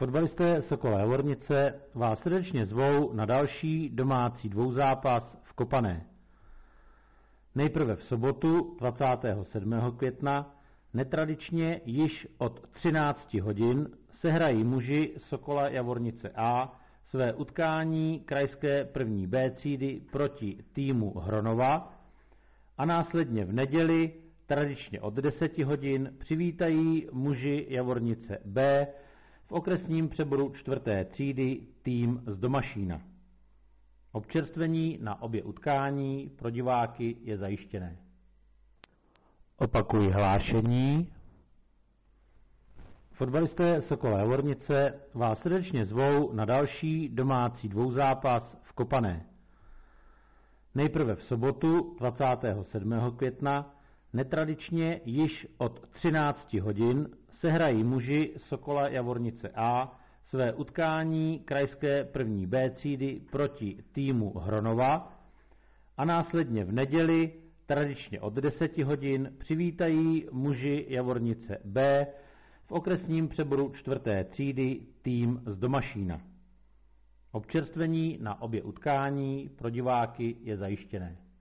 Fotbalisté Sokola Javornice vás srdečně zvou na další domácí dvouzápas v Kopané. Nejprve v sobotu 27. května netradičně již od 13 hodin sehrají muži Sokola Javornice A své utkání krajské první B třídy proti týmu Hronova a následně v neděli tradičně od 10 hodin přivítají muži Javornice B v okresním přeboru 4. třídy tým z Domašína. Občerstvení na obě utkání pro diváky je zajištěné. Opakuji hlášení. Fotbalisté Sokola Javornice vás srdečně zvou na další domácí dvouzápas v Kopané. Nejprve v sobotu 27. května netradičně již od 13 hodin sehrají muži Sokola Javornice A své utkání krajské první B třídy proti týmu Hronova a následně v neděli tradičně od 10 hodin přivítají muži Javornice B v okresním přeboru 4. třídy tým z Domašína. Občerstvení na obě utkání pro diváky je zajištěné.